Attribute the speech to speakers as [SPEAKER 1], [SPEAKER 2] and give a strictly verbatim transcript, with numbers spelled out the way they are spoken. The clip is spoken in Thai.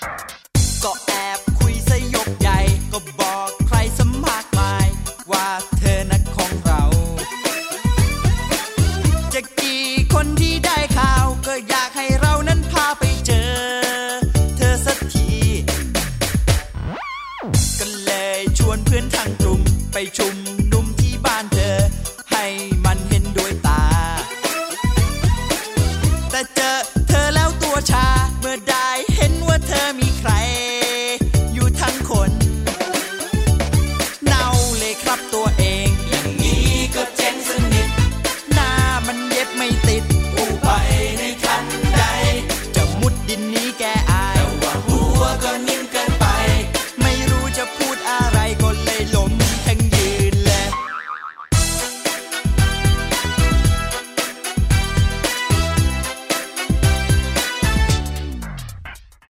[SPEAKER 1] ก็แอบคุยซะยกใหญ่ก็บอกใครสมากมายว่าเธอน่ะของเราจะกี่คนที่ได้ข่าวก็อยากให้เรานั้นพาไปเจอเธอสักทีก็เลยชวนเพื่อนทางกลุ่มไปชุมนุมที่บ้านเธอให้มันเห็นด้วยตาแต่เจอเธอแล้วตัวชาเมื่อได้เห็นว่าเธอมี